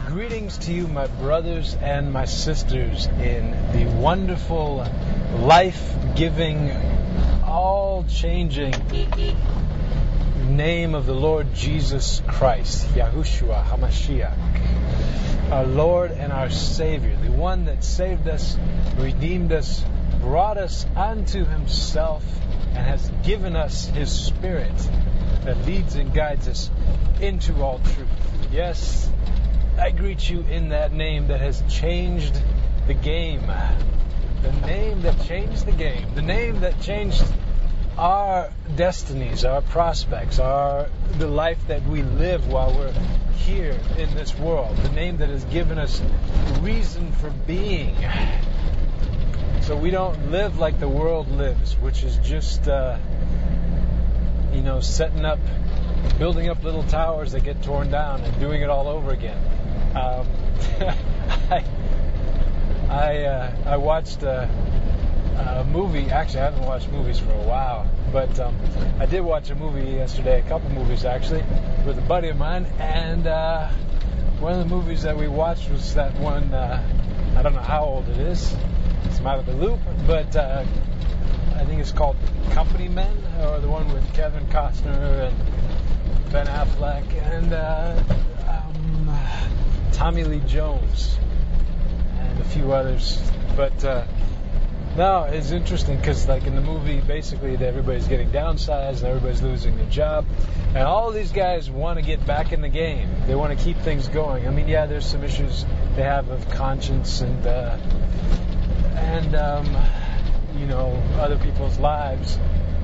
Greetings to you, my brothers and my sisters, in the wonderful, life-giving, all-changing name of the Lord Jesus Christ, Yahushua HaMashiach, our Lord and our Savior, the one that saved us, redeemed us, brought us unto Himself, and has given us His Spirit that leads and guides us into all truth. Yes, I greet you in that name that has changed the game. The name that changed the game. The name that changed our destinies, our prospects, the life that we live while we're here in this world. The name that has given us reason for being. So we don't live like the world lives, which is just, setting up, building up little towers that get torn down and doing it all over again. I watched a movie. Actually, I haven't watched movies for a while, but I did watch a movie yesterday, a couple movies actually, with a buddy of mine, and one of the movies that we watched was that one, I don't know how old it is, it's out of the loop, but I think it's called Company Men, or the one with Kevin Costner and Ben Affleck and Tommy Lee Jones and a few others. But no, it's interesting because, like in the movie, basically everybody's getting downsized and everybody's losing their job, and all of these guys want to get back in the game. They want to keep things going. I mean, yeah, there's some issues they have of conscience and other people's lives.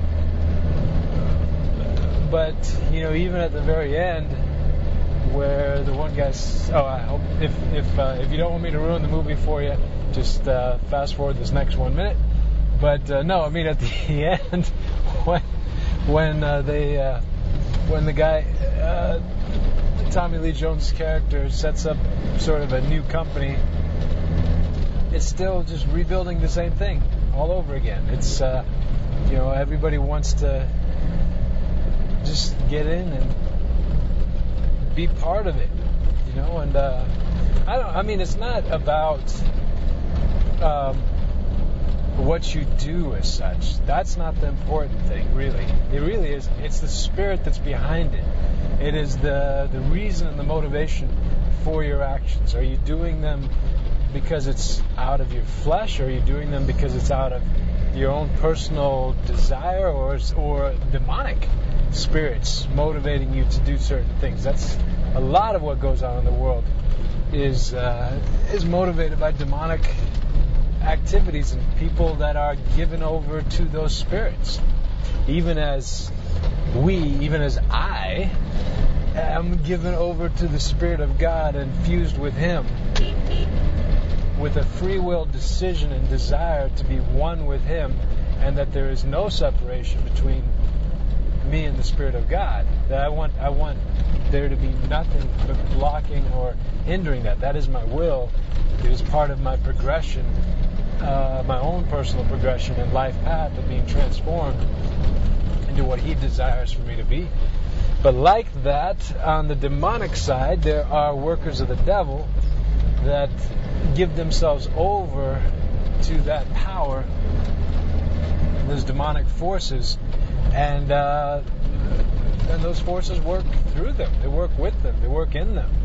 But even at the very end, where the one guy's, I hope if you don't want me to ruin the movie for you, just fast forward this next 1 minute. But no, I mean at the end, when the guy, Tommy Lee Jones' character, sets up sort of a new company, it's still just rebuilding the same thing all over again. It's everybody wants to just get in and be part of it, and it's not about what you do as such. That's not the important thing, really. It really is. It's the spirit that's behind it. It is the reason and the motivation for your actions. Are you doing them because it's out of your flesh, or are you doing them because it's out of your own personal desire, or demonic spirits motivating you to do certain things? That's a lot of what goes on in the world is motivated by demonic activities and people that are given over to those spirits. Even as I am given over to the Spirit of God and fused with Him, with a free will decision and desire to be one with Him, and that there is no separation between me and the Spirit of God. That I want there to be nothing but blocking or hindering that. That is my will. It is part of my progression, my own personal progression and life path of being transformed into what He desires for me to be. But like that, on the demonic side, there are workers of the devil that give themselves over to that power, those demonic forces, and those forces work through them. They work with them. They work in them.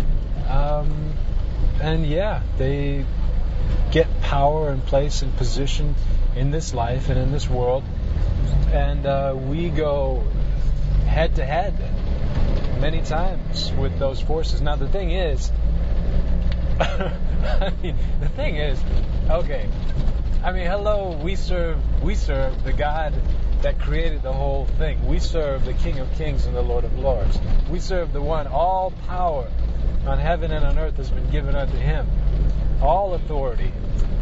They get power and place and position in this life and in this world, and we go head to head many times with those forces. Now the thing is, we serve the God that created the whole thing. We serve the King of Kings and the Lord of Lords. We serve the one. All power on heaven and on earth has been given unto Him. All authority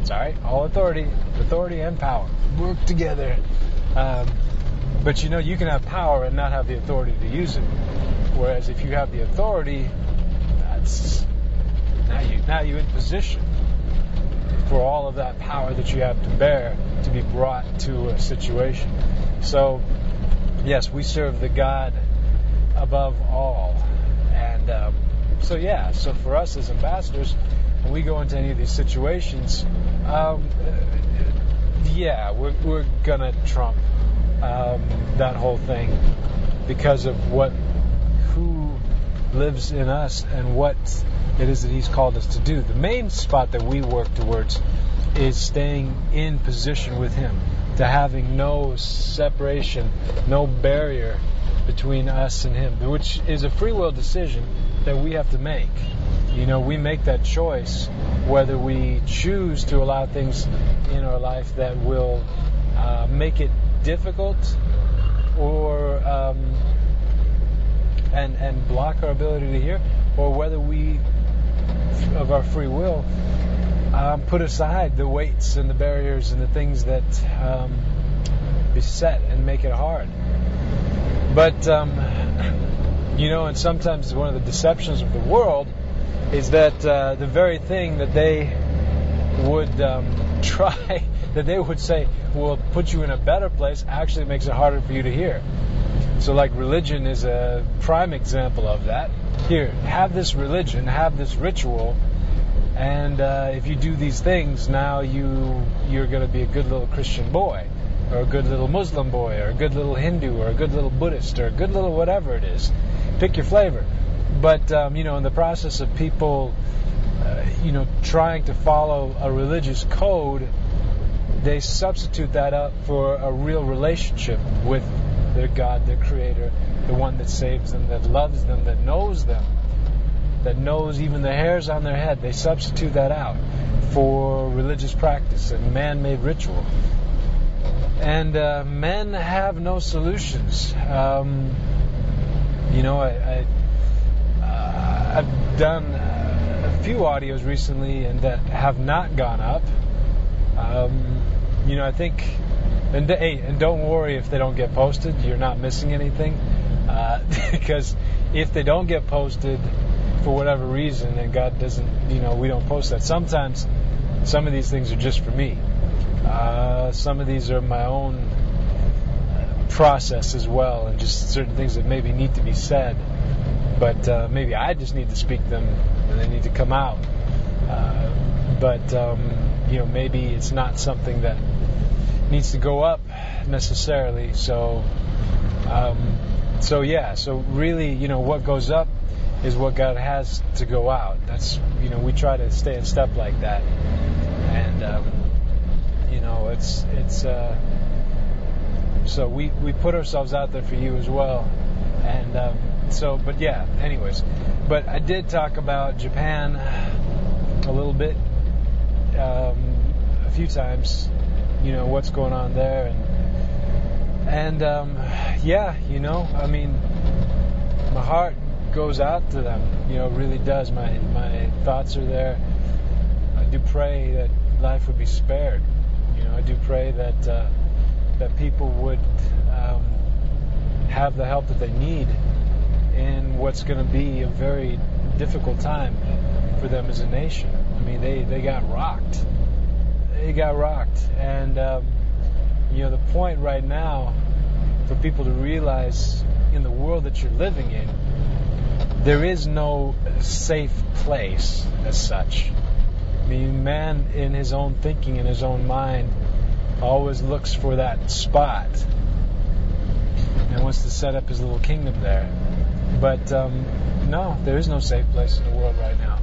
and power work together. But you can have power and not have the authority to use it. Whereas if you have the authority, that's now you're in position for all of that power that you have to bear to be brought to a situation. So, yes, we serve the God above all, and So for us as ambassadors, when we go into any of these situations, we're gonna trump that whole thing because of who lives in us and what it is that He's called us to do. The main spot that we work towards is staying in position with Him, to having no separation, no barrier between us and Him, which is a free will decision that we have to make. We make that choice whether we choose to allow things in our life that will make it difficult or and block our ability to hear, or whether we, of our free will, put aside the weights and the barriers and the things that beset and make it hard. But and sometimes one of the deceptions of the world is that the very thing that they would try, that they would say will put you in a better place, actually makes it harder for you to hear. So like religion is a prime example of that. Here, have this religion, have this ritual, and if you do these things, now you're going to be a good little Christian boy, or a good little Muslim boy, or a good little Hindu, or a good little Buddhist, or a good little whatever it is. Pick your flavor. But, in the process of people, trying to follow a religious code, they substitute that up for a real relationship with their God, their Creator, the one that saves them, that loves them, that knows even the hairs on their head. They substitute that out for religious practice and man-made ritual. And men have no solutions. I've done a few audios recently and that have not gone up. I think, and don't worry if they don't get posted. You're not missing anything, because if they don't get posted for whatever reason, and God doesn't, we don't post that. Sometimes some of these things are just for me. Some of these are my own process as well, and just certain things that maybe need to be said, but maybe I just need to speak them and they need to come out. Maybe it's not something that needs to go up necessarily. So really, what goes up is what God has to go out. That's, we try to stay in step like that, and so we put ourselves out there for you as well, and but I did talk about Japan a little bit, a few times, what's going on there, and my heart goes out to them, it really does. My thoughts are there. I do pray that life would be spared. I do pray that people would have the help that they need in what's going to be a very difficult time for them as a nation. They got rocked. And the point right now for people to realize, in the world that you're living in, there is no safe place as such. Man in his own thinking, in his own mind, always looks for that spot and wants to set up his little kingdom there. But no, there is no safe place in the world right now.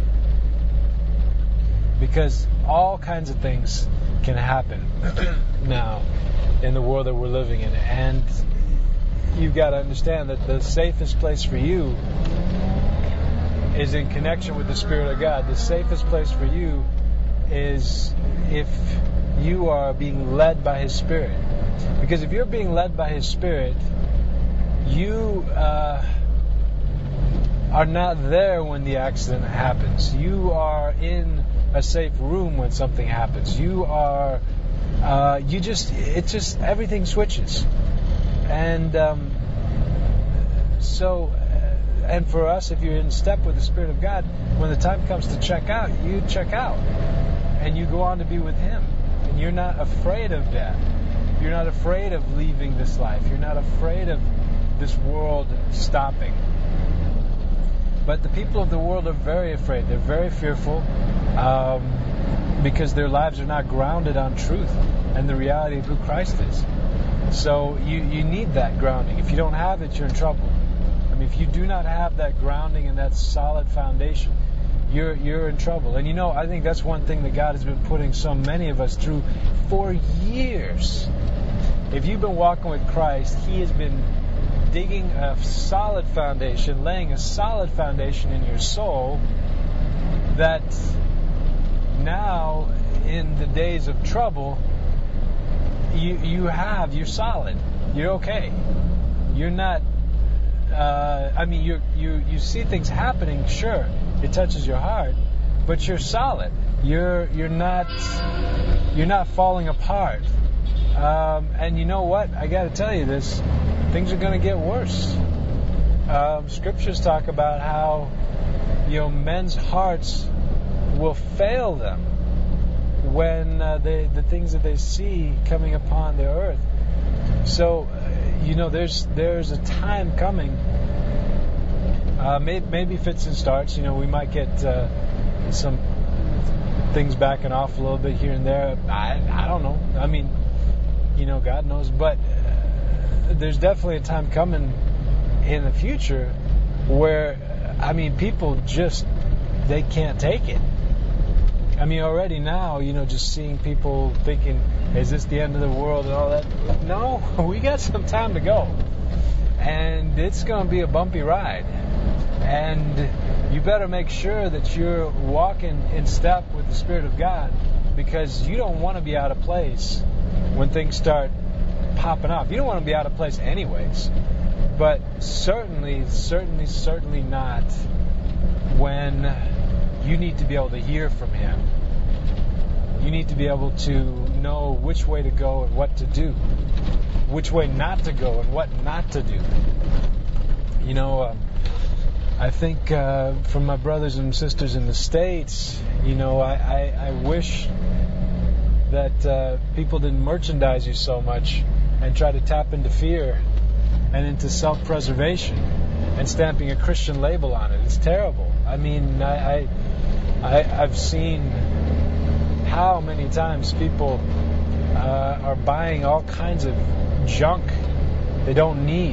Because all kinds of things can happen now in the world that we're living in. And you've got to understand that the safest place for you is in connection with the Spirit of God. The safest place for you is if you are being led by His Spirit. Because if you're being led by His Spirit, you are not there when the accident happens. You are in a safe room when something happens. You are, everything switches. And and for us, if you're in step with the Spirit of God, when the time comes to check out, you check out. And you go on to be with Him. And you're not afraid of death. You're not afraid of leaving this life. You're not afraid of this world stopping. But the people of the world are very afraid. They're very fearful because their lives are not grounded on truth and the reality of who Christ is. So you need that grounding. If you don't have it, you're in trouble. I mean, if you do not have that grounding and that solid foundation, you're in trouble. And I think that's one thing that God has been putting so many of us through for years. If you've been walking with Christ, He has been digging a solid foundation, laying a solid foundation in your soul, that now in the days of trouble, you're solid. You're okay. You're not. You see things happening. Sure, it touches your heart, but you're solid. You're not falling apart. And you know what? I got to tell you this. Things are going to get worse. Scriptures talk about how men's hearts will fail them when the things that they see coming upon the earth. So there's a time coming. Maybe fits and starts. We might get some things backing off a little bit here and there. I don't know. I mean, God knows. But there's definitely a time coming in the future where, people just, they can't take it. Already now, just seeing people thinking, is this the end of the world and all that? No, we got some time to go. And it's going to be a bumpy ride. And you better make sure that you're walking in step with the Spirit of God, because you don't want to be out of place when things start popping off. You don't want to be out of place anyways. But certainly not when you need to be able to hear from Him. You need to be able to know which way to go and what to do, which way not to go and what not to do. I think from my brothers and sisters in the States, I wish that people didn't merchandise you so much and try to tap into fear and into self-preservation and stamping a Christian label on it. It's terrible. I've seen how many times people are buying all kinds of junk they don't need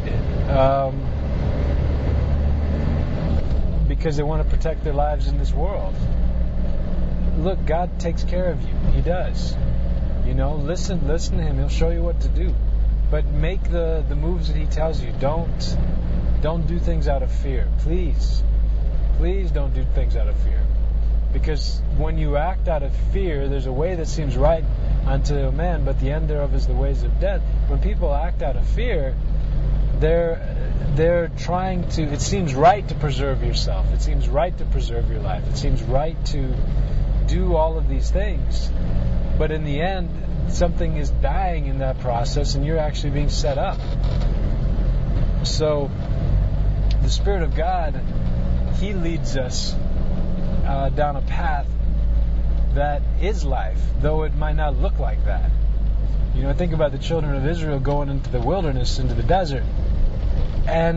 because they want to protect their lives in this world. Look, God takes care of you. He does. Listen to Him. He'll show you what to do. But make the moves that He tells you. Don't do things out of fear. Please don't do things out of fear. Because when you act out of fear, there's a way that seems right unto a man, but the end thereof is the ways of death. When people act out of fear, they're trying to, it seems right to preserve yourself. It seems right to preserve your life. It seems right to do all of these things. But in the end, something is dying in that process, and you're actually being set up. So the Spirit of God, He leads us down a path that is life, though it might not look like that. Think about the children of Israel going into the wilderness, into the desert. And,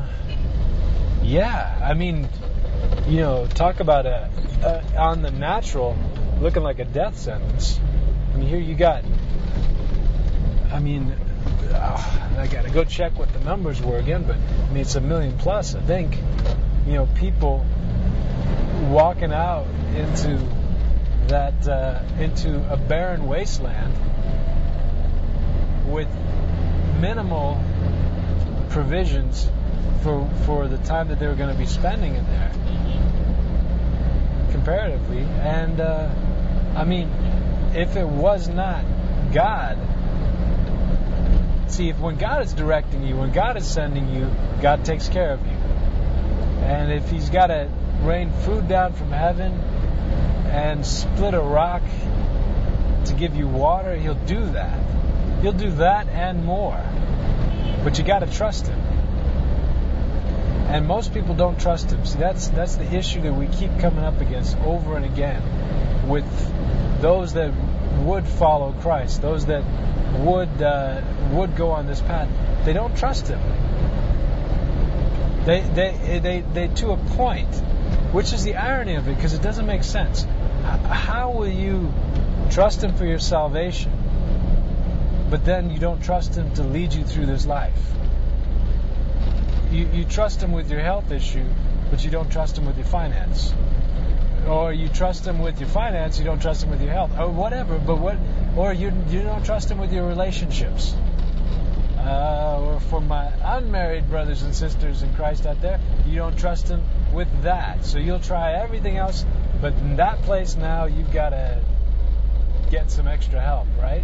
talk about on the natural, looking like a death sentence. Here you got, I got to go check what the numbers were again, but it's 1 million plus, I think. People walking out into a barren wasteland with minimal provisions for the time that they were going to be spending in there, comparatively. And if it was not God, see, when God is directing you, when God is sending you, God takes care of you. And if He's got to rain food down from heaven and split a rock to give you water, He'll do that. He'll do that and more. But you got to trust Him. And most people don't trust Him. See, that's the issue that we keep coming up against over and again with those that would follow Christ, those that would go on this path. They don't trust Him. They to a point, which is the irony of it, because it doesn't make sense. How will you trust Him for your salvation, but then you don't trust Him to lead you through this life? You trust Him with your health issue, but you don't trust Him with your finance. Or you trust Him with your finance, you don't trust Him with your health, or whatever. Or you don't trust Him with your relationships. Or for my unmarried brothers and sisters in Christ out there, you don't trust Him with that. So you'll try everything else, but in that place now, you've got to get some extra help, right?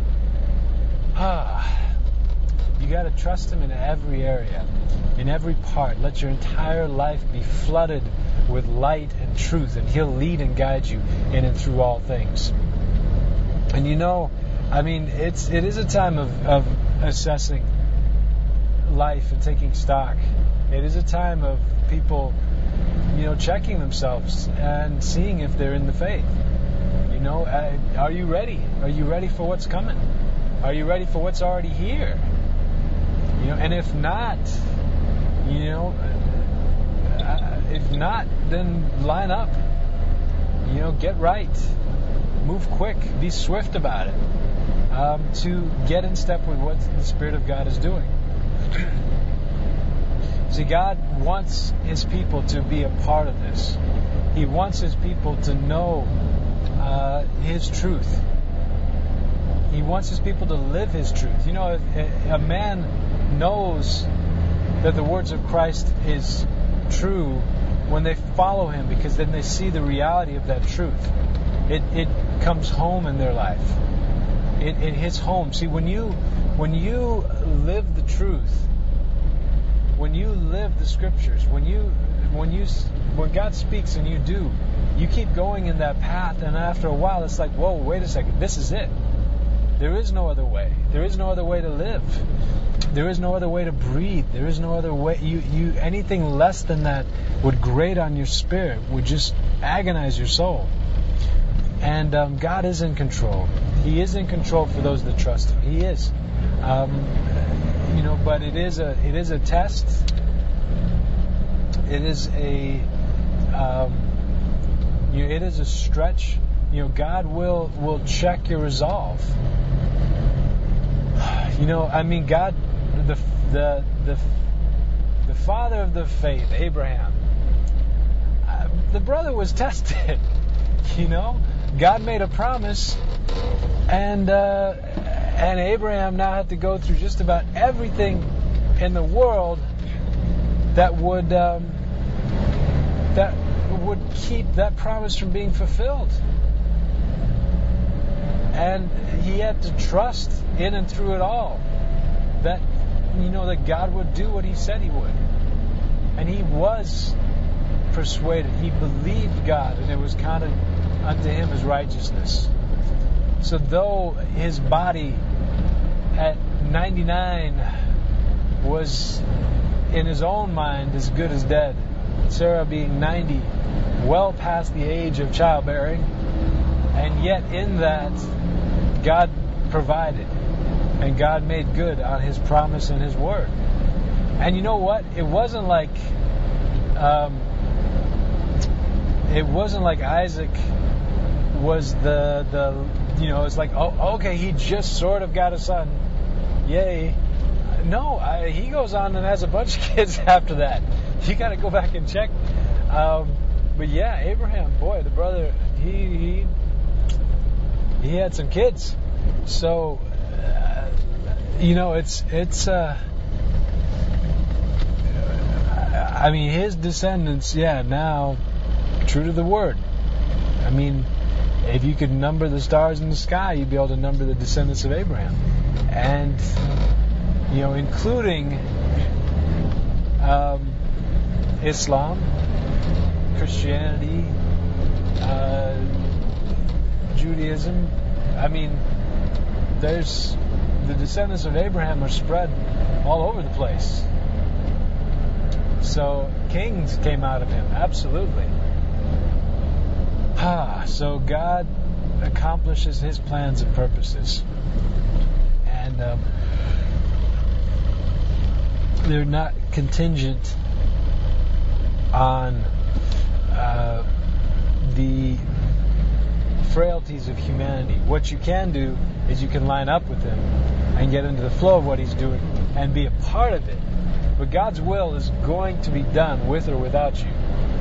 You got to trust Him in every area, in every part. Let your entire life be flooded with light and truth, and He'll lead and guide you in and through all things. And it is a time of assessing life and taking stock. It is a time of people, checking themselves and seeing if they're in the faith. Are you ready? Are you ready for what's coming? Are you ready for what's already here? And if not, then line up. Get right. Move quick. Be swift about it. To get in step with what the Spirit of God is doing. See, God wants His people to be a part of this. He wants His people to know His truth. He wants His people to live His truth. If a man knows that the words of Christ is true when they follow Him, because then they see the reality of that truth. It comes home in their life. It hits home. See, when you live the truth, when you live the Scriptures, when God speaks and you do, you keep going in that path, and after a while, it's like, whoa, wait a second, this is it. There is no other way. There is no other way to live. There is no other way to breathe. There is no other way. Anything less than that would grate on your spirit, would just agonize your soul. And God is in control. He is in control for those that trust Him. He is. But it is a test. It is a stretch. God will check your resolve. God, the father of the faith, Abraham, the brother was tested. God made a promise, and Abraham now had to go through just about everything in the world that would keep that promise from being fulfilled. And he had to trust in and through it all that God would do what He said He would. And he was persuaded. He believed God, and it was counted unto him as righteousness. So though his body at 99 was in his own mind as good as dead, Sarah being 90, well past the age of childbearing, and yet in that God provided, and God made good on His promise and His word. And you know what? It wasn't like Isaac was it's like, oh, okay, he just sort of got a son, yay. No, he goes on and has a bunch of kids after that. You got to go back and check. But yeah, Abraham, boy, the brother, he had some kids. So it's his descendants, now true to the word. If you could number the stars in the sky, you'd be able to number the descendants of Abraham. And including Islam, Christianity, Judaism. There's the descendants of Abraham are spread all over the place. So kings came out of him, absolutely. So God accomplishes His plans and purposes, and they're not contingent on the frailties of humanity. What you can do is you can line up with him and get into the flow of what he's doing and be a part of it. But God's will is going to be done with or without you.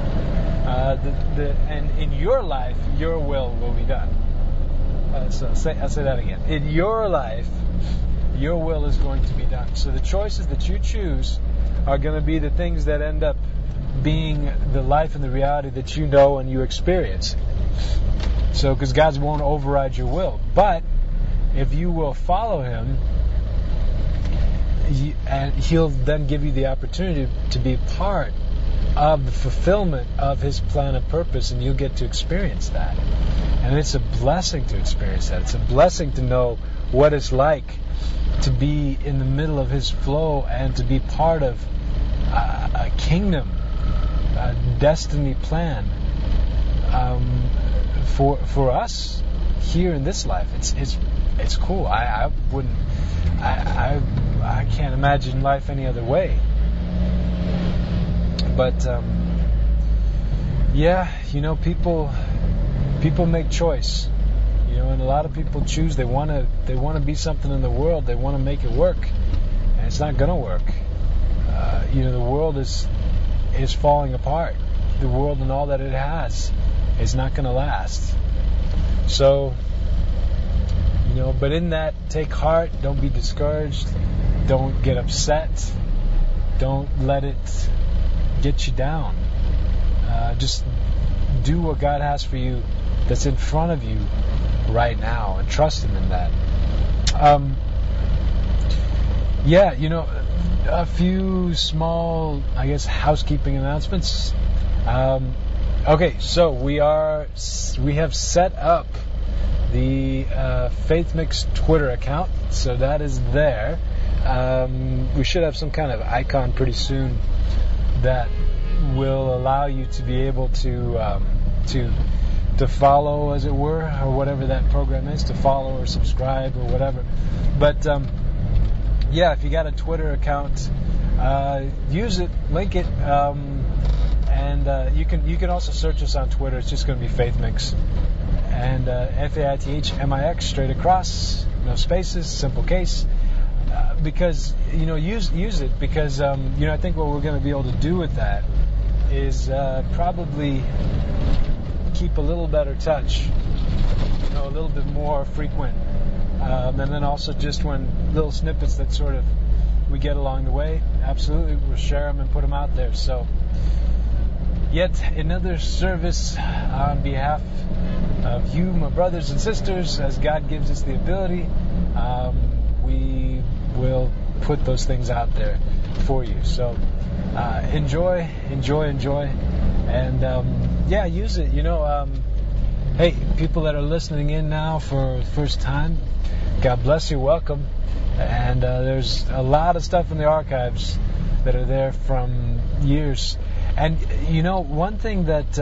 And in your life, your will be done. So I'll say that again. In your life, your will is going to be done. So the choices that you choose are going to be the things that end up being the life and the reality that you know and you experience. So, because God won't override your will. But if you will follow him, and he'll then give you the opportunity to be part of the fulfillment of his plan and purpose, and you'll get to experience that. And it's a blessing to experience that. It's a blessing to know what it's like to be in the middle of his flow and to be part of a kingdom, a destiny plan for us here in this life. It's cool. I can't imagine life any other way. But people make choice, and a lot of people choose. They want to be something in the world. They want to make it work, and it's not going to work. The world is falling apart. The world and all that it has is not going to last. So, but in that, take heart. Don't be discouraged. Don't get upset. Don't let it get you down. Just do what God has for you that's in front of you right now, and trust him in that. A few small, housekeeping announcements. Okay, so we have set up the Faith Mix Twitter account, so that is there. We should have some kind of icon pretty soon that will allow you to be able to follow, as it were, or whatever that program is, to follow or subscribe or whatever. But if you got a Twitter account, use it, link it, and you can also search us on Twitter. It's just going to be Faith Mix, and FAITHMIX straight across, no spaces, simple case. Because use it, because I think what we're going to be able to do with that is probably keep a little better touch, a little bit more frequent, and then also just when little snippets that sort of we get along the way, absolutely we'll share them and put them out there. So yet another service on behalf of you, my brothers and sisters, as God gives us the ability. We will put those things out there for you. So enjoy, and use it. Hey, people that are listening in now for the first time, God bless you, welcome. And there's a lot of stuff in the archives that are there from years. And one thing that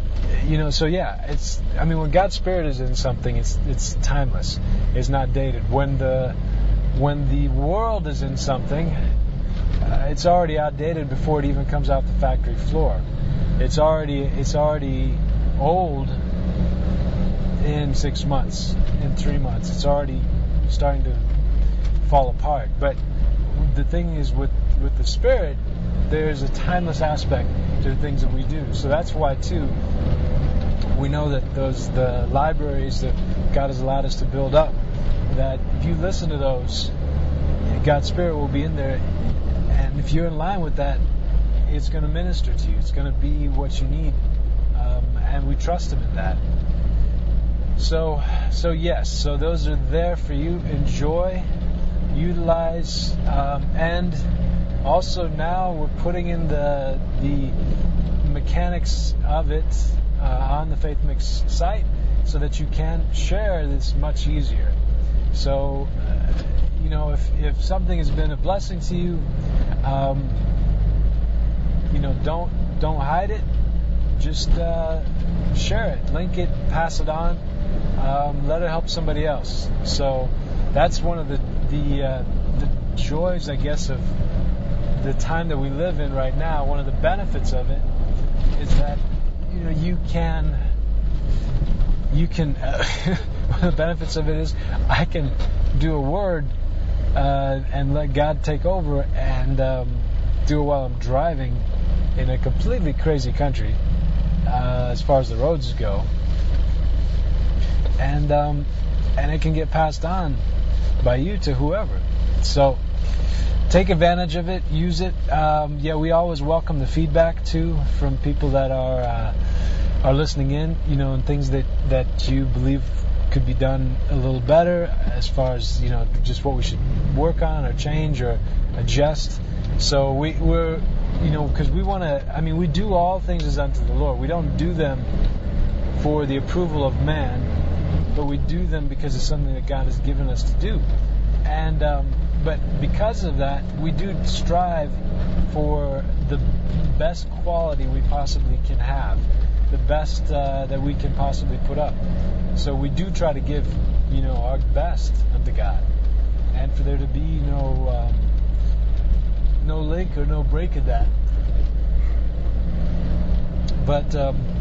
when God's Spirit is in something, it's timeless. It's not dated. When the world is in something, it's already outdated before it even comes out the factory floor. It's already old in 6 months, in 3 months. It's already starting to fall apart. But the thing is, with the Spirit, there's a timeless aspect to the things that we do. So that's why too we know that the libraries that God has allowed us to build up, that if you listen to those, God's Spirit will be in there, and if you're in line with that, it's going to minister to you. It's going to be what you need, and we trust Him in that. So yes, so those are there for you. Enjoy, utilize, and also now we're putting in the mechanics of it on the Faith Mix site, so that you can share this much easier. So, if something has been a blessing to you, don't hide it. Just share it, link it, pass it on. Let it help somebody else. So that's one of the joys, I guess, of the time that we live in right now. One of the benefits of it is that you can one of the benefits of it is I can do a word and let God take over and do it while I'm driving in a completely crazy country as far as the roads go, and it can get passed on by you to whoever. So take advantage of it, use it. We always welcome the feedback too from people that are listening in, and things that you believe could be done a little better as far as just what we should work on or change or adjust. So we're because we want to. We do all things as unto the Lord. We don't do them for the approval of man, but we do them because it's something that God has given us to do. And but because of that, we do strive for the best quality we possibly can have, the best that we can possibly put up. So we do try to give, our best unto God, and for there to be no link or no break in that. But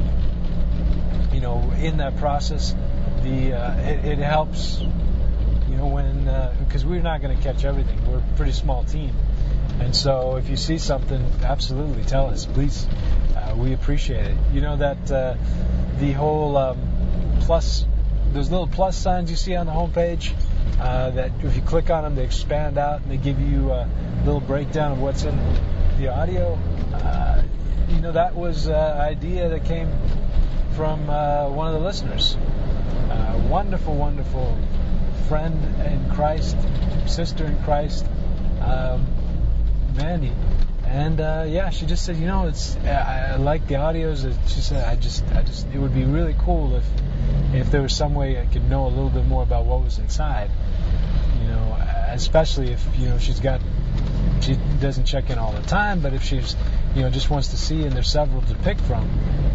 in that process, it helps. When because we're not going to catch everything. We're a pretty small team, and so if you see something, absolutely tell us, please. We appreciate it. That the whole plus, those little plus signs you see on the homepage, that if you click on them, they expand out and they give you a little breakdown of what's in the audio. That was an idea that came from one of the listeners. Wonderful, wonderful friend in Christ, sister in Christ, Mandy, and she just said, I like the audios. She said, I just, it would be really cool if there was some way I could know a little bit more about what was inside, especially if she doesn't check in all the time, but if she's just wants to see and there's several to pick from.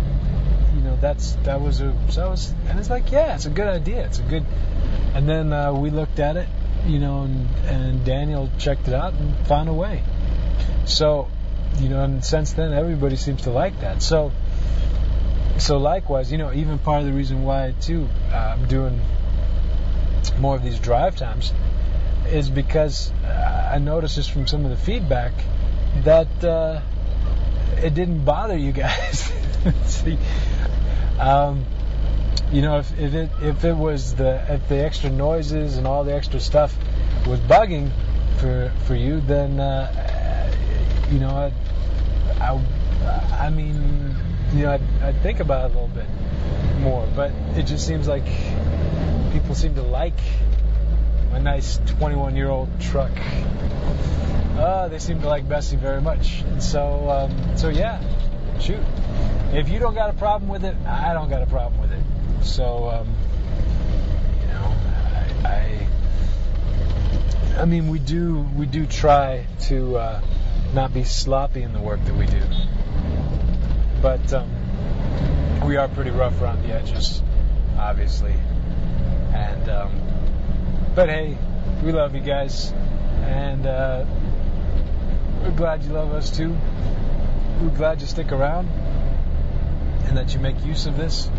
And it's like, yeah, it's a good idea. It's a good. And then we looked at it, and Daniel checked it out and found a way. So, and since then everybody seems to like that. So likewise, even part of the reason why too I'm doing more of these drive times is because I noticed just from some of the feedback that it didn't bother you guys. See. If it was if the extra noises and all the extra stuff was bugging for you, then I'd think about it a little bit more. But it just seems like people seem to like my nice 21-year-old truck. They seem to like Bessie very much, and so yeah. Shoot. If you don't got a problem with it, I don't got a problem with it. So, we do try to not be sloppy in the work that we do. But we are pretty rough around the edges, obviously. And but hey, we love you guys, and we're glad you love us too. We're glad you stick around and that you make use of this.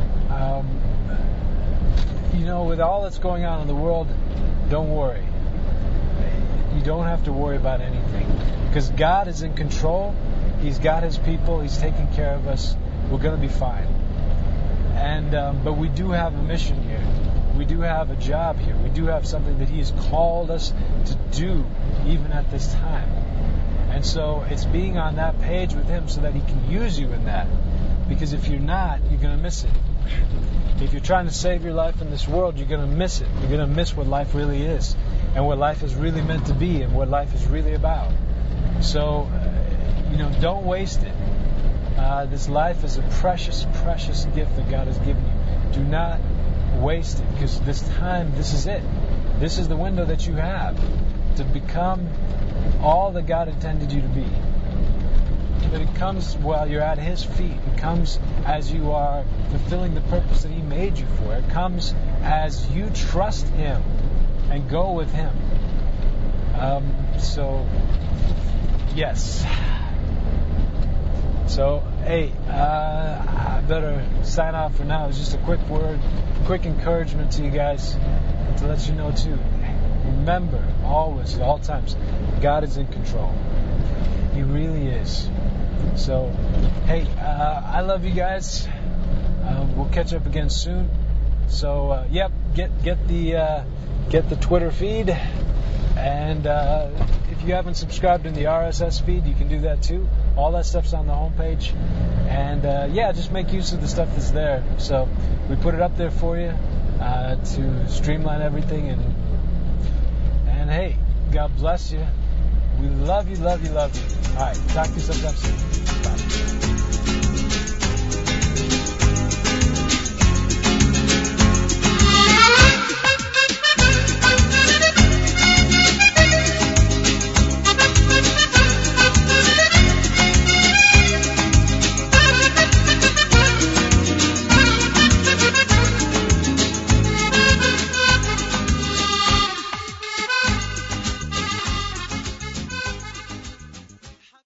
With all that's going on in the world, don't worry. You don't have to worry about anything, because God is in control. He's got His people. He's taking care of us. We're going to be fine. And but we do have a mission here. We do have a job here. We do have something that He has called us to do, even at this time. And so it's being on that page with Him so that He can use you in that. Because if you're not, you're going to miss it. If you're trying to save your life in this world, you're going to miss it. You're going to miss what life really is, and what life is really meant to be, and what life is really about. So, don't waste it. This life is a precious, precious gift that God has given you. Do not waste it, because this is it. This is the window that you have to become all that God intended you to be. But it comes while you're at His feet. It comes as you are fulfilling the purpose that He made you for. It comes as you trust Him and go with Him. So, yes. So, hey, I better sign off for now. It's just a quick word, quick encouragement to you guys to let you know, too. Remember, always, at all times, God is in control. He really is. So, hey, I love you guys. We'll catch up again soon. So, get the Twitter feed, and if you haven't subscribed in the RSS feed, you can do that too. All that stuff's on the homepage, and just make use of the stuff that's there. So we put it up there for you to streamline everything, and hey, God bless you. We love you, love you, love you. All right, talk to you sometime soon. Bye.